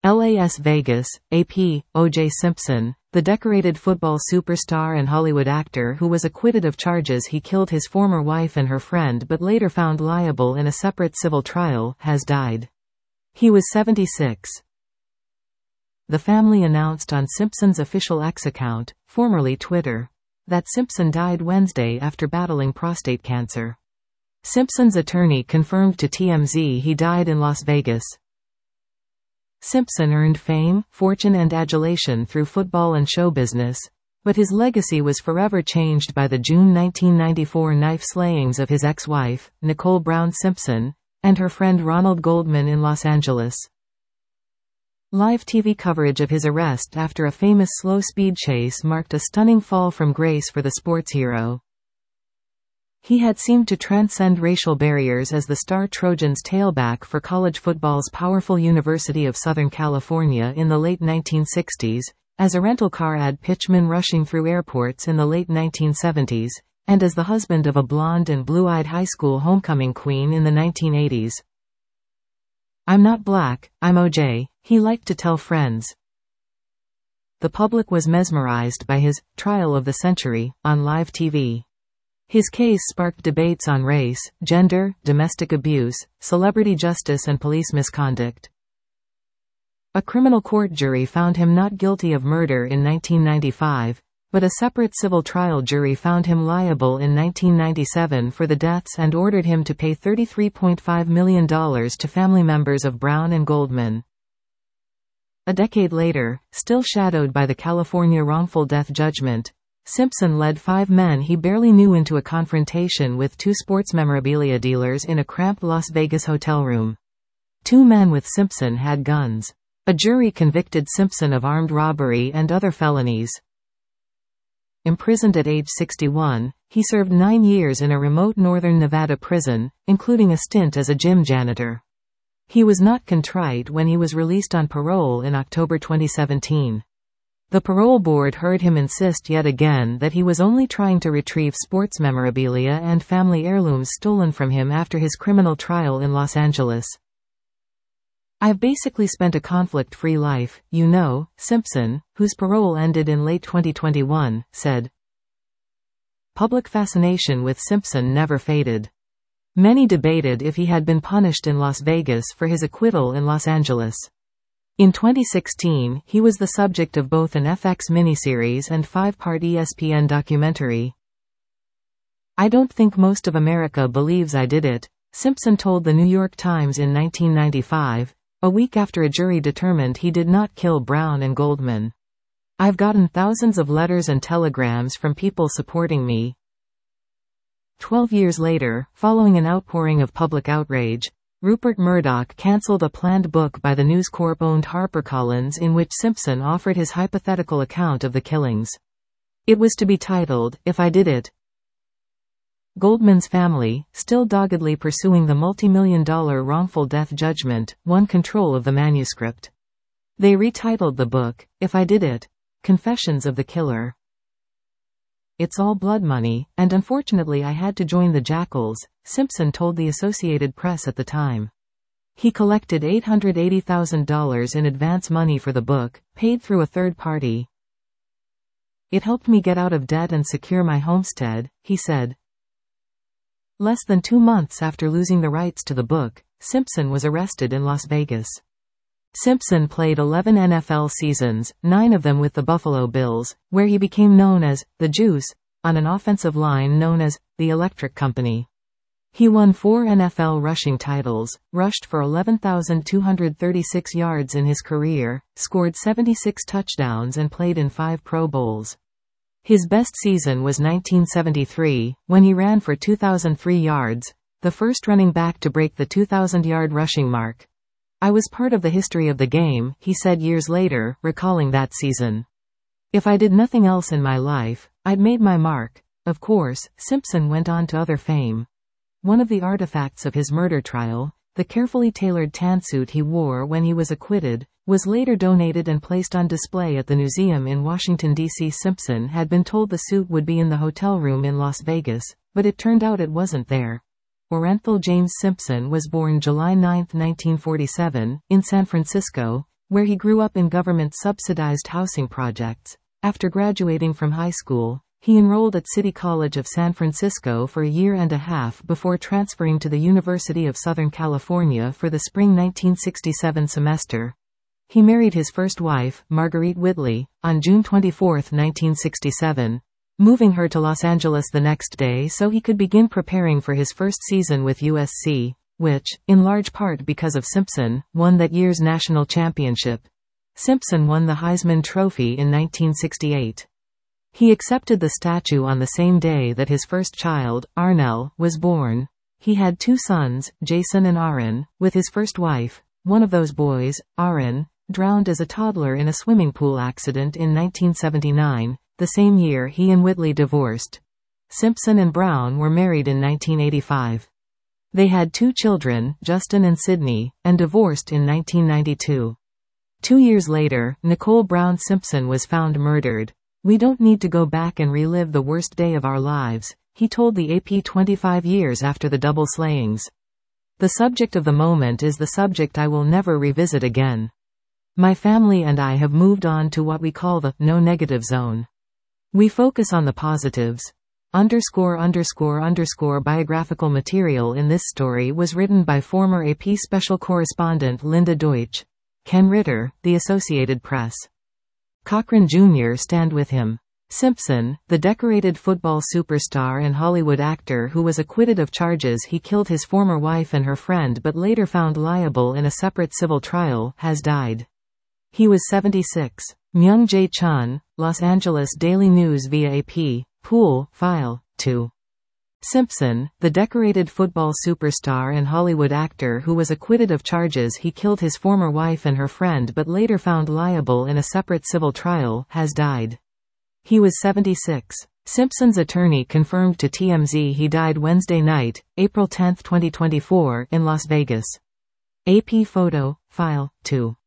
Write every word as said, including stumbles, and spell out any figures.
Las Vegas, A P, O J Simpson, the decorated football superstar and Hollywood actor who was acquitted of charges he killed his former wife and her friend but later found liable in a separate civil trial, has died. He was seventy-six. The family announced on Simpson's official X account, formerly Twitter, that Simpson died Wednesday after battling prostate cancer. Simpson's attorney confirmed to T M Z he died in Las Vegas. Simpson earned fame, fortune and adulation through football and show business, but his legacy was forever changed by the June nineteen ninety-four knife slayings of his ex-wife, Nicole Brown Simpson, and her friend Ronald Goldman in Los Angeles. Live T V coverage of his arrest after a famous slow-speed chase marked a stunning fall from grace for the sports hero. He had seemed to transcend racial barriers as the star Trojans tailback for college football's powerful University of Southern California in the late nineteen sixties, as a rental car ad pitchman rushing through airports in the late nineteen seventies, and as the husband of a blonde and blue-eyed high school homecoming queen in the nineteen eighties. "I'm not black, I'm O J," he liked to tell friends. The public was mesmerized by his trial of the century on live T V. His case sparked debates on race, gender, domestic abuse, celebrity justice and police misconduct. A criminal court jury found him not guilty of murder in nineteen ninety-five, but a separate civil trial jury found him liable in nineteen ninety-seven for the deaths and ordered him to pay thirty-three point five million dollars to family members of Brown and Goldman. A decade later, still shadowed by the California wrongful death judgment, Simpson led five men he barely knew into a confrontation with two sports memorabilia dealers in a cramped Las Vegas hotel room. Two men with Simpson had guns. A jury convicted Simpson of armed robbery and other felonies. Imprisoned at age sixty-one, he served nine years in a remote northern Nevada prison, including a stint as a gym janitor. He was not contrite when he was released on parole in October twenty seventeen. The parole board heard him insist yet again that he was only trying to retrieve sports memorabilia and family heirlooms stolen from him after his criminal trial in Los Angeles. "I've basically spent a conflict-free life, you know," Simpson, whose parole ended in late twenty twenty-one, said. Public fascination with Simpson never faded. Many debated if he had been punished in Las Vegas for his acquittal in Los Angeles. In twenty sixteen, he was the subject of both an F X miniseries and five-part E S P N documentary. "I don't think most of America believes I did it," Simpson told the New York Times in nineteen ninety-five, a week after a jury determined he did not kill Brown and Goldman. "I've gotten thousands of letters and telegrams from people supporting me." Twelve years later, following an outpouring of public outrage, Rupert Murdoch cancelled a planned book by the News Corp-owned HarperCollins in which Simpson offered his hypothetical account of the killings. It was to be titled, "If I Did It." Goldman's family, still doggedly pursuing the multi-million dollar wrongful death judgment, won control of the manuscript. They retitled the book, "If I Did It: Confessions of the Killer." "It's all blood money, and unfortunately I had to join the Jackals," Simpson told the Associated Press at the time. He collected eight hundred eighty thousand dollars in advance money for the book, paid through a third party. "It helped me get out of debt and secure my homestead," he said. Less than two months after losing the rights to the book, Simpson was arrested in Las Vegas. Simpson played eleven N F L seasons, nine of them with the Buffalo Bills, where he became known as the Juice, on an offensive line known as the Electric Company. He won four N F L rushing titles, rushed for eleven thousand two hundred thirty-six yards in his career, scored seventy-six touchdowns and played in five Pro Bowls. His best season was nineteen seventy-three, when he ran for two thousand three yards, the first running back to break the two thousand yard rushing mark. "I was part of the history of the game," he said years later, recalling that season. "If I did nothing else in my life, I'd made my mark." Of course, Simpson went on to other fame. One of the artifacts of his murder trial, the carefully tailored tan suit he wore when he was acquitted, was later donated and placed on display at the museum in Washington, D C Simpson had been told the suit would be in the hotel room in Las Vegas, but it turned out it wasn't there. Orenthal James Simpson was born July ninth nineteen forty-seven, in San Francisco, where he grew up in government-subsidized housing projects. After graduating from high school, he enrolled at City College of San Francisco for a year and a half before transferring to the University of Southern California for the spring nineteen sixty-seven semester. He married his first wife, Marguerite Whitley, on June twenty-fourth, nineteen sixty-seven, moving her to Los Angeles the next day so he could begin preparing for his first season with U S C, which, in large part because of Simpson, won that year's national championship. Simpson won the Heisman Trophy in nineteen sixty-eight. He accepted the statue on the same day that his first child, Arnell, was born. He had two sons, Jason and Aaron, with his first wife. One of those boys, Aaron, drowned as a toddler in a swimming pool accident in nineteen seventy-nine, the same year he and Whitley divorced. Simpson and Brown were married in nineteen eighty-five. They had two children, Justin and Sydney, and divorced in nineteen ninety-two. Two years later, Nicole Brown Simpson was found murdered. "We don't need to go back and relive the worst day of our lives," he told the A P twenty-five years after the double slayings. "The subject of the moment is the subject I will never revisit again. My family and I have moved on to what we call the no negative zone. We focus on the positives." Underscore underscore underscore biographical material in this story was written by former A P special correspondent Linda Deutsch. Ken Ritter, The Associated Press. Cochran Junior Stand with him. Simpson, the decorated football superstar and Hollywood actor who was acquitted of charges he killed his former wife and her friend but later found liable in a separate civil trial, has died. He was seventy-six. Myung Jae Chun, Los Angeles Daily News via A P. Pool, File. two. Simpson, the decorated football superstar and Hollywood actor who was acquitted of charges he killed his former wife and her friend but later found liable in a separate civil trial, has died. He was seventy-six. Simpson's attorney confirmed to T M Z he died Wednesday night, April tenth, twenty twenty-four, in Las Vegas. A P Photo, File. two.